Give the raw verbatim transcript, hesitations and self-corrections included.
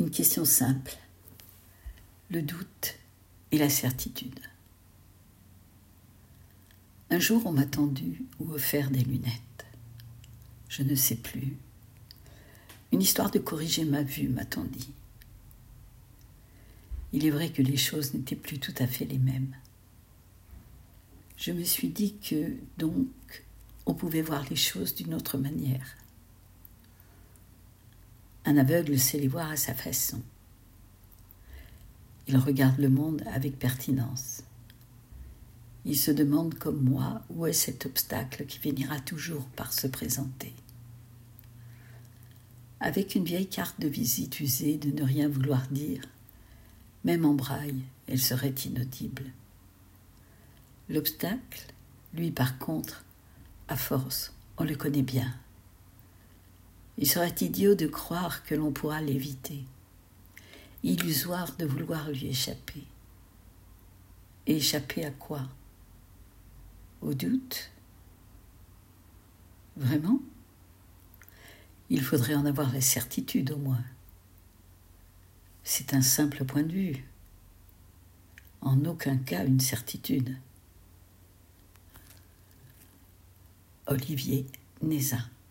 Une question simple, le doute et la certitude. Un jour, on m'a tendu ou offert des lunettes. Je ne sais plus. Une histoire de corriger ma vue m'a-t-on dit. Il est vrai que les choses n'étaient plus tout à fait les mêmes. Je me suis dit que, donc, on pouvait voir les choses d'une autre manière. Un aveugle sait les voir à sa façon. Il regarde le monde avec pertinence. Il se demande comme moi où est cet obstacle qui finira toujours par se présenter. Avec une vieille carte de visite usée de ne rien vouloir dire, même en braille, elle serait inaudible. L'obstacle, lui par contre, à force, on le connaît bien. Il serait idiot de croire que l'on pourra l'éviter, illusoire de vouloir lui échapper. Et échapper à quoi ? Au doute ? Vraiment ? Il faudrait en avoir la certitude au moins. C'est un simple point de vue. En aucun cas une certitude. Olivier Nézat.